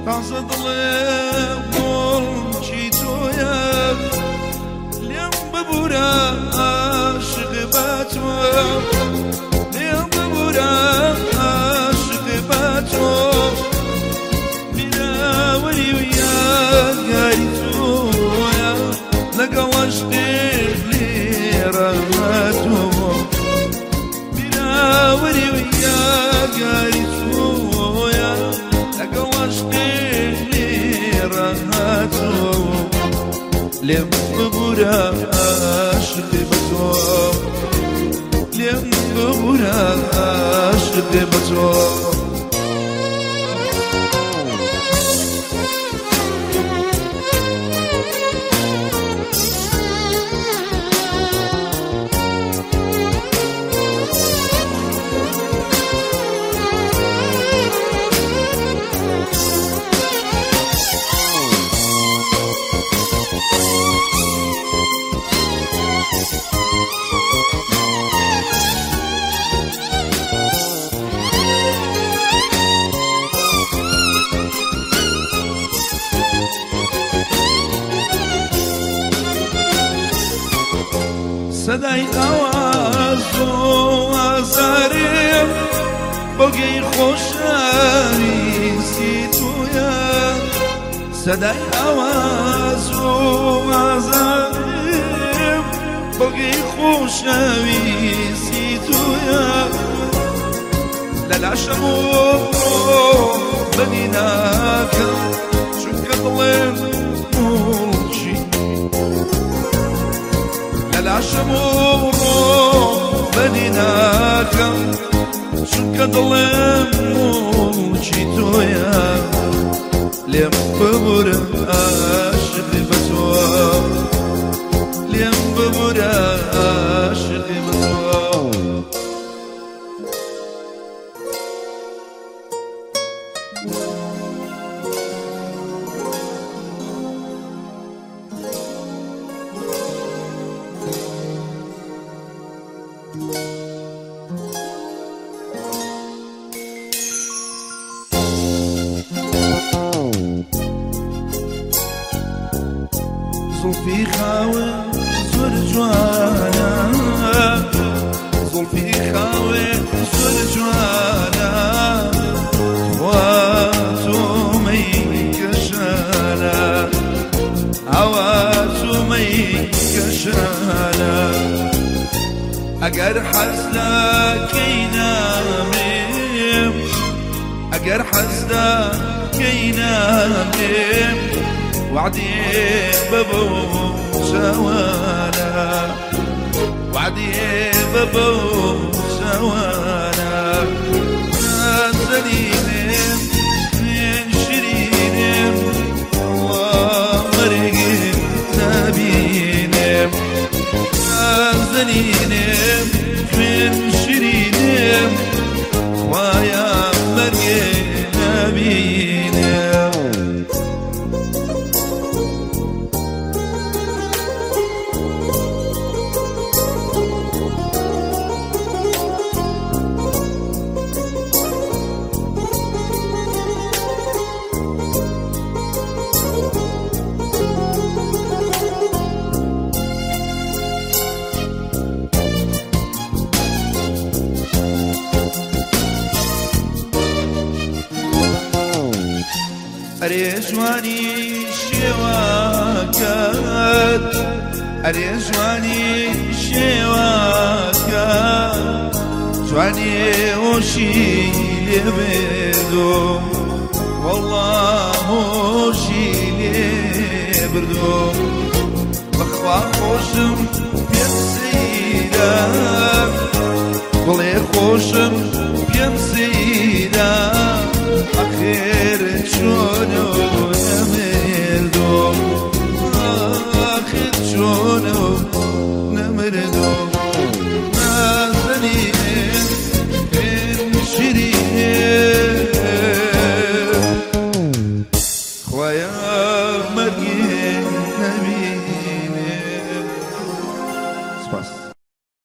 تازه دلم ملکی تویم لیم ببورم عاشق به تو لیم ببورم عاشق به تو بیراوری و یادگاری تویم لگل عشقی لیره تو بیراوری و یادگاری تویم لگل عشقی لیره تو لیم ببورم عاشق به تو لیم ببورم عاشق به تو صدای آواز و آزاریم بگی خوشحالیسی تویم صدای آواز و آزاریم بگی خوشحالیسی تویم للاشم و بنی نکن چون که دلم ملکی للاشم و بنی نکن چون که دلم ملکی تویم لیم ببورم عاشق به تو لیم ببورم عاشق به تو زلفي خاوي زور جوانا زلفي خاوي زور جوانا واتو ميكشانا عواتو ميكشانا اگر حزنك ينامي اگر حزنك ينامي وعدي بابو سوانا وعدي بابو سوانا نازلين من شرين الله مرقين نبين نازلين من شرين ويا مرقين نبين أريجواني شواكات أريجواني شواكات جواني وشي يبردو والله وشي يبردو بخوا خوشم بيمسيدا والله خوشم بيمسيدا